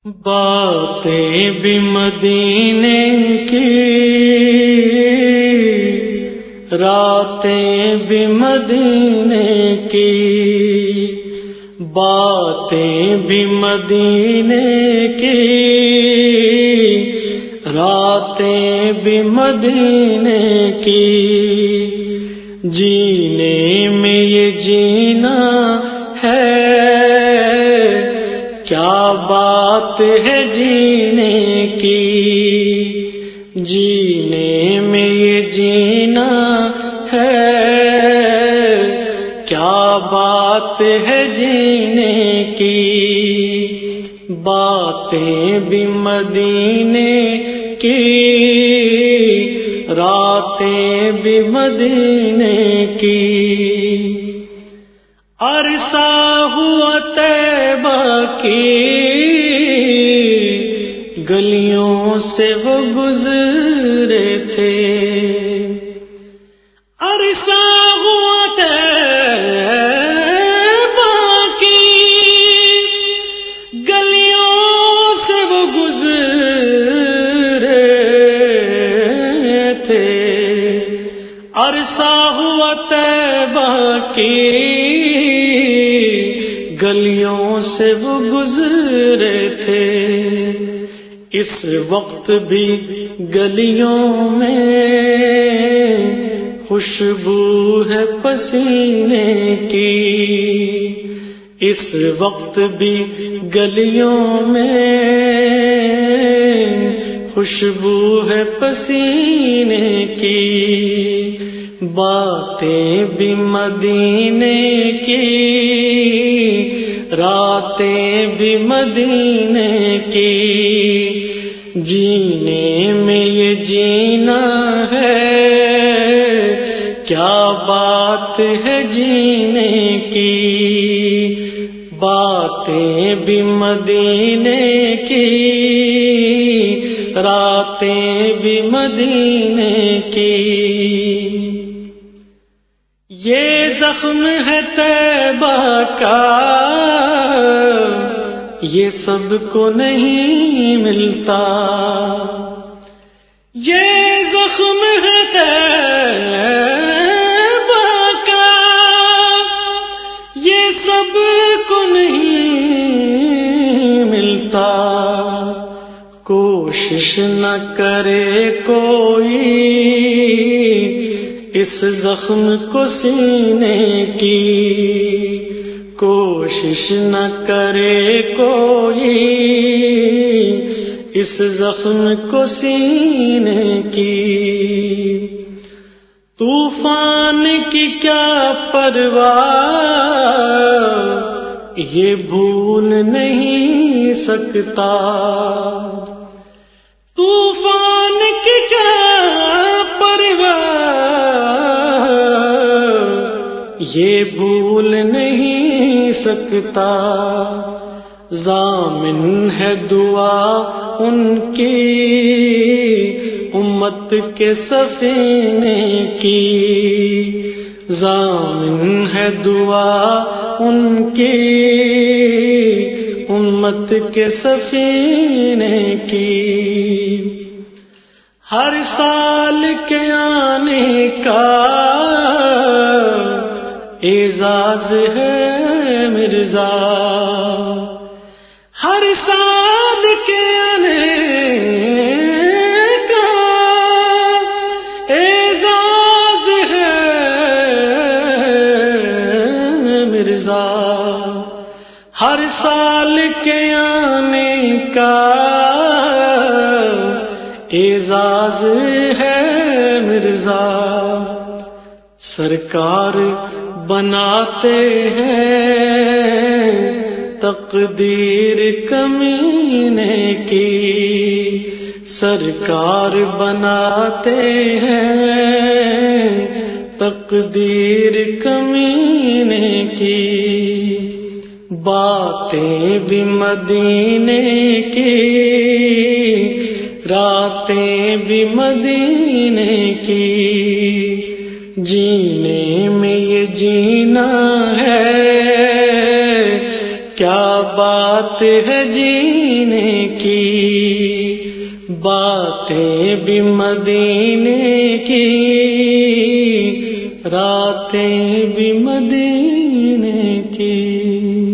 باتیں بھی مدینے کی، راتیں بھی مدینے کی، باتیں بھی مدینے کی، راتیں بھی مدینے کی، جینے میں یہ جینا ہے، کیا بات ہے جینے کی، جینے میں یہ جینا ہے، کیا بات ہے جینے کی، باتیں بھی مدینے کی، راتیں بھی مدینے کی، عرصہ ہوا طیبہ کی گلیوں سے وہ گزرے تھے، عرصہ ہوا طیبہ کی گلیوں سے وہ گزرے تھے، عرصہ ہوا طیبہ کی گلیوں سے وہ گزرے تھے، اس وقت بھی گلیوں میں خوشبو ہے پسینے کی، اس وقت بھی گلیوں میں خوشبو ہے پسینے کی، باتیں بھی مدینے کی، راتیں بھی مدینے کی، جینے میں یہ جینا ہے، کیا بات ہے جینے کی، باتیں بھی مدینے کی، راتیں بھی مدینے کی، یہ زخم ہے طیبہ کا، یہ سب کو نہیں ملتا، یہ زخم ہے طیبہ کا، یہ سب کو نہیں ملتا، کوشش نہ کرے کوئی اس زخم کو سینے کی، کوشش نہ کرے کوئی اس زخم کو سینے کی، طوفان کی کیا پرواہ یہ بھول نہیں سکتا، طوفان کی کیا پرواہ یہ بھول نہیں سکتا، ضامن ہے دعا ان کی امت کے سفینے کی، ضامن ہے دعا ان کی امت کے سفینے کی، ہر سال کے آنے کا اعزاز ہے مرزا، ہر سال کے آنے کا اعزاز ہے مرزا، ہر سال کے آنے کا اعزاز ہے مرزا، سرکار بناتے ہیں تقدیر کمینے کی، سرکار بناتے ہیں تقدیر کمینے کی، باتیں بھی مدینے کی، راتیں بھی مدینے کی، جینے میں یہ جینا ہے، کیا بات ہے جی کی، باتیں بھی مدینے کی، راتیں بھی مدینے کی۔